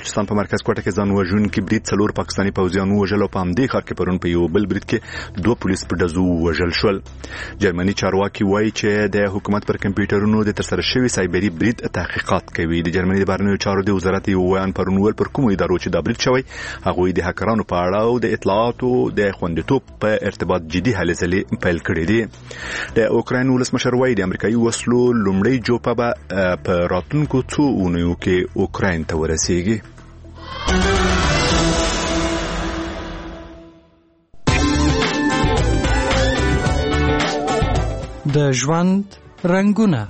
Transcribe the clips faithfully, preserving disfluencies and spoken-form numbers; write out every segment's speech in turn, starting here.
بلوچستان په مرکز کوټه کې ځان وژونکي برید څلور پاکستاني پوځیان وژل او په همدې ښار کې پرون په یو بل برید کې دوه پولیس په ډزو وژل شول. جرمني چارواکي وایي چې د حکومت پر کمپیوټرونو د ترسره شوي سایبري برید تحقیقات کوي. د جرمني د بهرنیو چارو د وزارت یو ویان پرون ویل پر کومو ادارو چې دا برید شوی هغوی د هکرانو په اړه او د اطلاعاتو د خوندیتوب په ارتباط جدي هلې ځلې پیل کړي دي. د اوکراین ولسمشر وایي د امریکایي وسلو لومړی جوپه به په راتلونکو څو اونیو کې اوکراین ته ورسیږي. د ژوند رنگونه.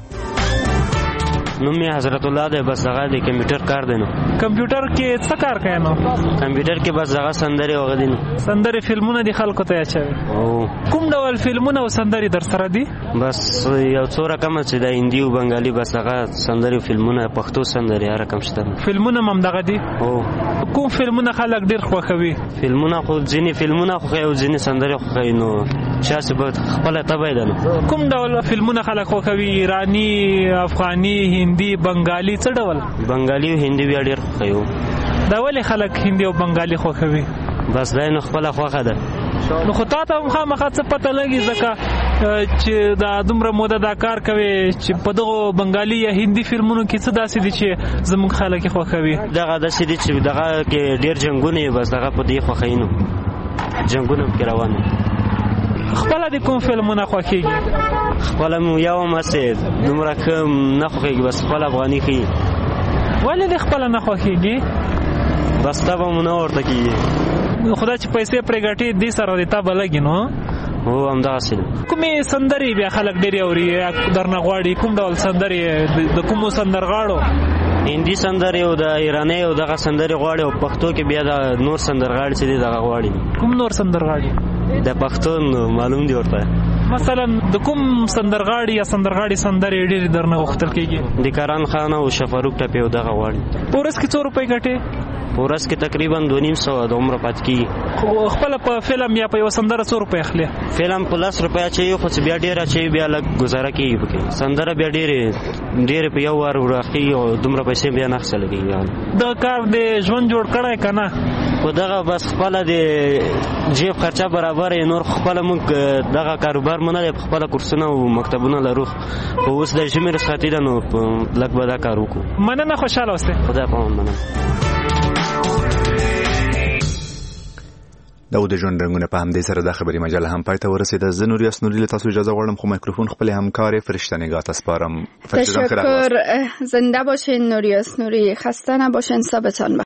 نوم یې حضرت الله دی، بس هغه د کمپیوټر کار دی. نو کمپیوټر کې څه کار کوي؟ نو کمپیوټر کې بس هغه سندرې او غدي نو سندرې فلمونه دي خلکو ته اچوي. او کوم ډول فلمونه او سندرې در سره دي؟ بس یو څو رقم چې د هندي او بنگالي بس هغه سندرې فلمونه پښتو سندرې هر رقم شته. فلمونه هم دغه دي. او کوم فلمونه خلک ډیر خوښوي؟ فلمونه خو ځینې فلمونه خو او ځینې سندرې خو نو شاسې به خپل تبعید نو کوم ډول فلمونه خلک خوښوي؟ ایرانی، افغاني، هندي، بنگالي؟ څه ډول؟ بنگالي او هندي بیا ډیر خوښوي. دا ولې خلک هندي او بنگالي خوښوي؟ بس دا نو خپل خوښه ده. نو خو تا ته هم خامخا څه پته لګي ځکه چې دا دومره موده دا کار کوي چې په دغه بنگالي یا هندي فلمونو کې څه داسې دي چې زموږ خلک خوښوي؟ دغه داسې دي چې دغه کې ډیر جنگونه بس دغه په دې خوښوي نو جنگونه کې روان دي. خپل د کوم فلمونه خوښيږي؟ خپل مو یو مسه دومره کم نه خوښيږي، بس خپل افغاني خي. ولې د خپل نه خوښيږي؟ بس تا به مونږ ورته کیږي خدا چې پیسې پرې ګټي دې سره دې تا به لګي نو هو همدغه سل. کومې سندرې بیا خلک ډېرې اوري درنه غواړي؟ کوم ډول سندرې؟ د کومو سندرغاړو؟ هندي سندرې او د ایراني او دغه سندرې غواړي، او پښتو کې بیا د نور سندرغاړي چې دي دغه غواړي. کوم نور سندرغاړي؟ د پښتون معلوم دي ورته. مثلا د کوم سندرغاړي یا سندرغاړي سندرې ډېرې درنه غوښتل کېږي؟ د کران خان او شفاروق ټپي او دغه غواړي. په ورځ کې څو روپۍ ګټې؟ په ورځ کې تقریبا دوه نیم سوه د عمره پاتې کېږي. خپله په فلم یا په یوه سندره څو روپۍ اخلي؟ فلم په لس روپۍ اچوي، خو چې بیا ډېر اچوي بیا لږ ګزاره کېږي پکې. سندره بیا ډېرې ډېرې په یو وار وراخېږي او دومره پیسې بیا نه اخیستل کېږي. دغه کار د ژوند جوړ کړی که نه؟ خو دغه بس خپله د جیب خرچه برابر یې، نور خپله موږ دغه کاروبار مو نه دی، خپله کورسونه او مکتبونه لرو. خو اوس د ژمي رخصتي ده نو لږ به دا کار وکړو. مننه، خوشحاله اوسئ. خدای پامان. مننه. دا د ژوند رنګونه په همدې سره د خبري مجله هم پای ته ورسېده. زه نور یاسنوري له تاسو اجازه غواړم، خو میکروفون خپل همکار فرشته نگاه ته سپارم. تشکر. زنده باشین نور یاسنوري، خسته نباشین، صبحتان بخیر.